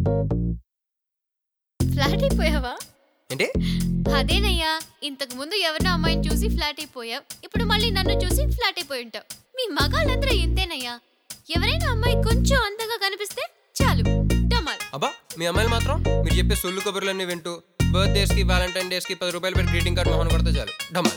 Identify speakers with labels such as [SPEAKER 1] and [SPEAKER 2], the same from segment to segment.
[SPEAKER 1] Flat అయిపోయావా?
[SPEAKER 2] ఏంటి?
[SPEAKER 1] అదేనయ్యా, ఇంతకు ముందు ఎవరినో అమ్మాయిని చూసి ఫ్లాట్ అయిపోయావు, ఇప్పుడు మళ్ళీ నన్ను చూసి ఫ్లాట్ అయిపోయి ఉంటావు. మీ మగాళ్ళందరూ ఇంతేనయ్యా. ఎవరైనా అమ్మాయి కొంచెం అందంగా కనిపిస్తే చాలు డమాల్.
[SPEAKER 2] అబ్బా, మీ అమ్మాయిలు మాత్రం మీరు చెప్పే సొల్లు కబుర్లన్నీ వింటూ బర్త్డేస్ కి వ్యాలంటైన్ డేస్ కి 10 రూపాయలు పెట్టి గ్రీటింగ్ కార్డ్ మొహన్ కొడితే చాలు డమాల్.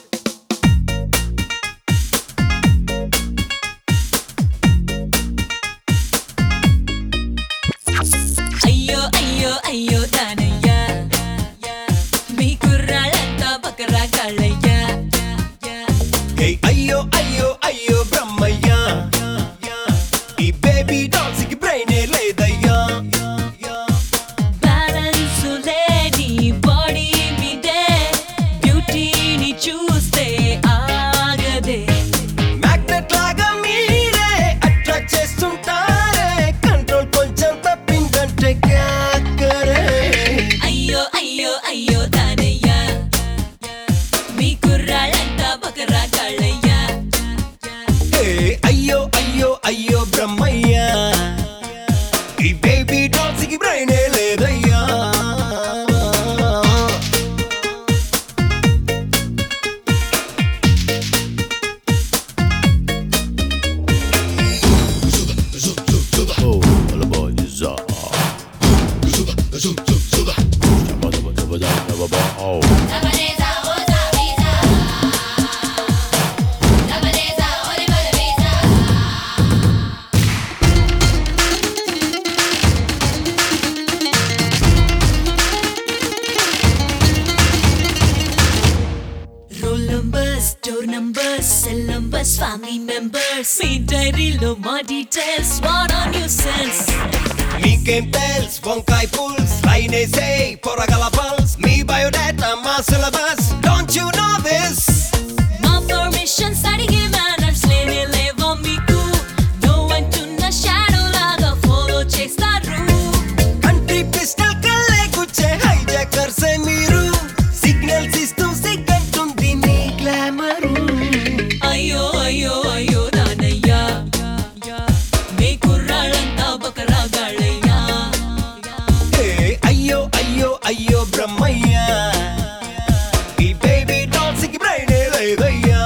[SPEAKER 3] అయ్యో అయ్యో అయ్యో దానయ్యా, మీ కుర్రాళ్ళంతా బకరా కాళ్ళయ్యా.
[SPEAKER 4] అయ్యో అయ్యో అయ్యో బ్రహ్మయ్యా, ఈ బేబీ డాల్స్ కి బ్రెయినే లేదయ్యా.
[SPEAKER 3] బ్యాలెన్స్ లేని బాడీ మీదే బ్యూటీని చూస్తే ఆగదే.
[SPEAKER 4] మ్యాగ్నెట్ లాగా మీరే అట్రాక్ట్ చేస్తుంటారే, కంట్రోల్ కొంచెం తప్పిందంటే క్యా కరే.
[SPEAKER 3] అయ్యో అయ్యో అయ్యో దానయ్యా, మీ కుర్రాళ్ళంతా బకరా కాళ్ళయ్యా.
[SPEAKER 4] అయ్యో అయ్యో అయ్యో బ్రహ్మయ్యా, ఈ బేబీ డాల్స్ కి బ్రెయినే లేదయ్యా.
[SPEAKER 3] Roll numbers, door numbers, cell numbers, family members, మీ డైరీలో మా details, what are new sense.
[SPEAKER 4] మీకేం తెల్స్ వంకాయ పుల్స్, లైనేసే పొరగల పల్స్, మీ బయోడేటా మా syllabus, don't you know this?
[SPEAKER 3] మా పర్మిషన్స్ అడిగే మేనర్స్ లేనే లేవా మీకు? నో అంటున్న షాడో లాగా ఫాలో చేస్తారు.
[SPEAKER 4] కంట్రీ పిస్టల్ కల్లే గుచ్చే హైజాకర్సే మీరు, సిగ్నల్స్ ఇస్తూ సిగ్గంటుంది మీ గ్లామరు.
[SPEAKER 3] అయ్యో అయ్యో అయ్యో దానయ్యా, మీ కుర్రాళ్ళంతా బకరా గాళ్ళయ్యా.
[SPEAKER 4] అయ్యో అయ్యో అయ్యో బ్రహ్మయ్యా, ఈ బేబీ డాల్స్ కి బ్రెయినే లేదయ్యా.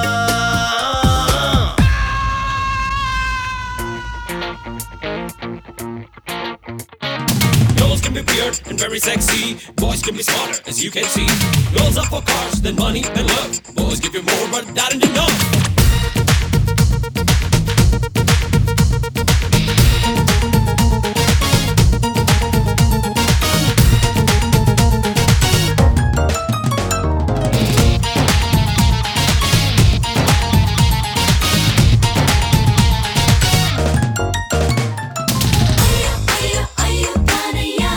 [SPEAKER 5] Girls can be weird and very sexy. Boys can be smarter, as you can see. Girls are for cars, then money and love. Boys give you more, but that ain't enough.
[SPEAKER 3] అయ్యో అయ్యో దానయ్యా,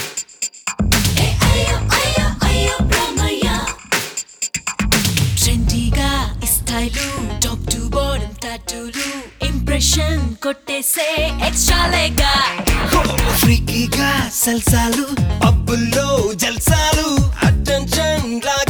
[SPEAKER 3] అయ్యో అయ్యో అయ్యో బ్రహ్మయ్యా. ట్రెండీగా style, top to bottom టాటూలు, impression కొట్టేసే ఎక్స్ట్రాలేగా.
[SPEAKER 4] ఫ్రీకీగా సల్సాలు, పబ్బుల్లో జల్సాలు, attention లాగే